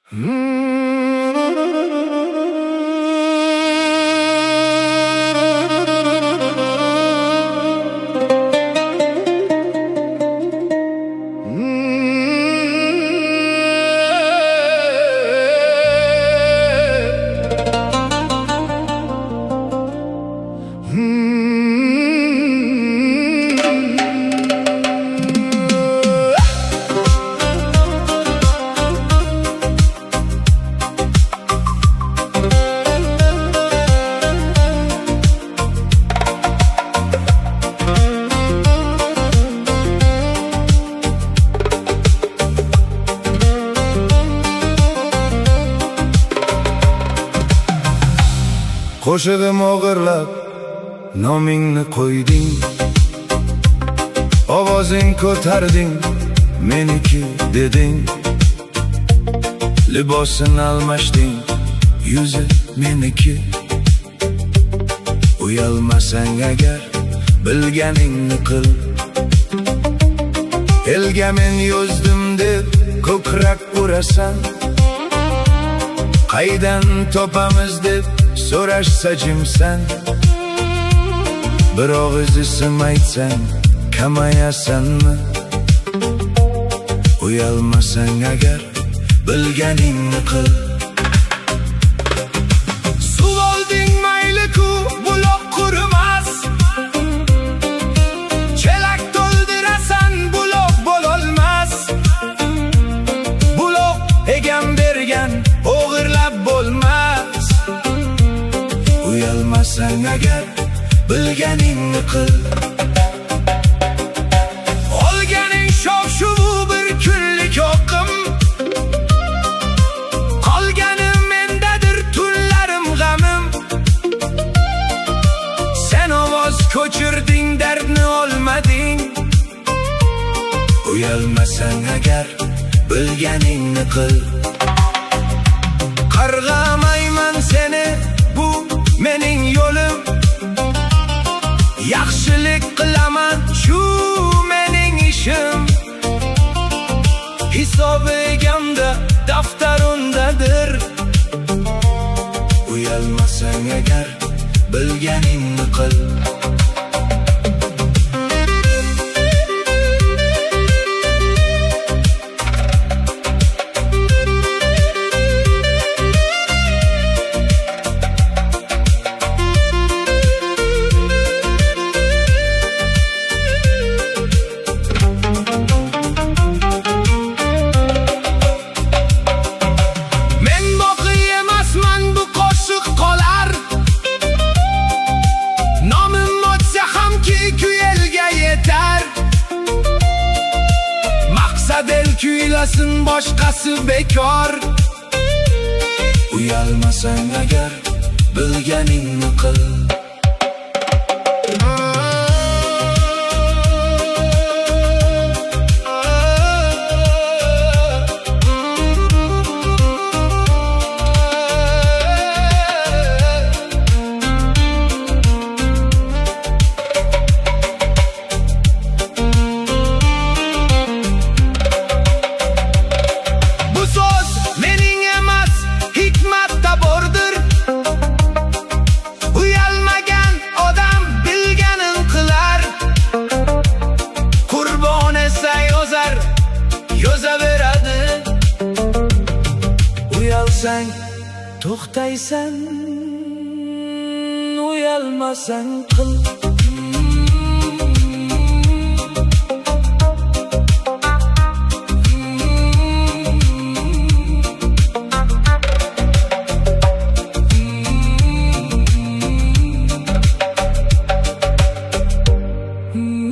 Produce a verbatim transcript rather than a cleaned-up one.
Qo'shig'im o'g'irlab nomingni qo'yding, ovozing ko'tarding, meniki deding. Libosini almashding, yuzi meniki. Uyalmasang agar bilganingni qil. Elga men yozdim deb ko'krak urasan, qaydan topamiz deb so'rashsa jimsan. Bir og'iz ism aytsang kamayasanmi? Uyalmasang agar bilganingni qil. Suv olding mayli-ku, buloq qurimas. Chelak to'ldirasan, buloq bo'lolmas. Buloq egam bergan, o'g'irlab bo'lmas. Uyalmasang agar bilganingni qil. Olganing shov-shuv bir kunlik oqim, qolgani mendadir tunlarim g'amim. Sen ovoz ko'chirding, dardni olmading. Uyalmasang agar bilganingni qil. Qarg'amayman seni, bu mening yo'lim. Yaxshilik qilaman, shu mening ishim. Hisobi egamda, daftar undadir. Uyalmasang agar bilganingni qil. Kuylasin boshqasi bekor. Uyalmasang agar bilganingni qil. Uyalsang to'xtaysan, uyalmasang qil. Hmm.